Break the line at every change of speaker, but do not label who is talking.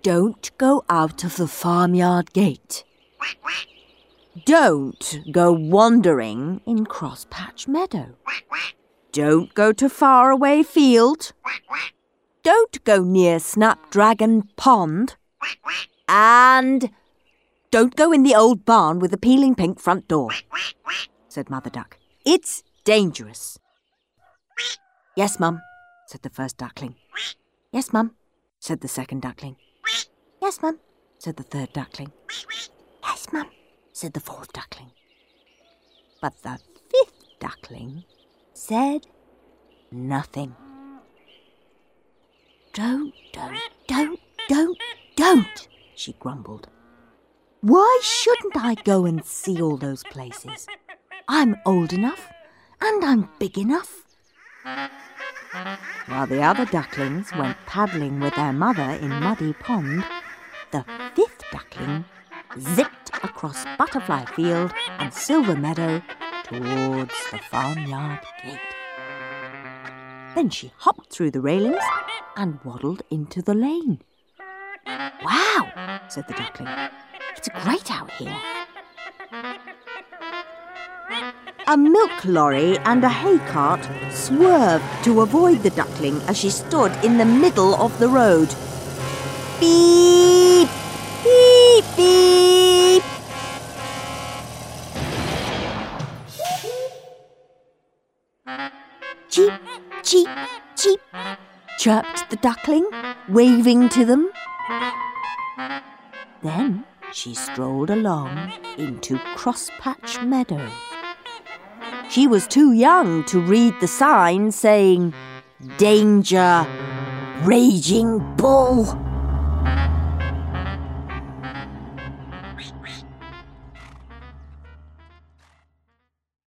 Don't go out of the farmyard gate. Don't go wandering in Crosspatch Meadow. Don't go to Faraway Field. Don't go near Snapdragon Pond. And don't go in the old barn with the peeling pink front door, said Mother Duck. It's dangerous. Yes, Mum, said the first duckling. Yes, Mum, said the second duckling. Yes, Mum, said the third duckling. Yes, Mum, said the fourth duckling. But the fifth duckling said nothing. Don't, she grumbled. Why shouldn't I go and see all those places? I'm old enough and I'm big enough. While the other ducklings went paddling with their mother in Muddy Pond, the fifth duckling zipped across Butterfly Field and Silver Meadow towards the farmyard gate. Then she hopped through the railings and waddled into the lane. Wow, said the duckling. It's great out here. A milk lorry and a hay cart swerved to avoid the duckling as she stood in the middle of the road. Beep! Beep! Beep! Cheep! Cheep! Cheep! Chirped the duckling, waving to them. Then she strolled along into Crosspatch Meadow. She was too young to read the sign saying, "Danger, Raging Bull."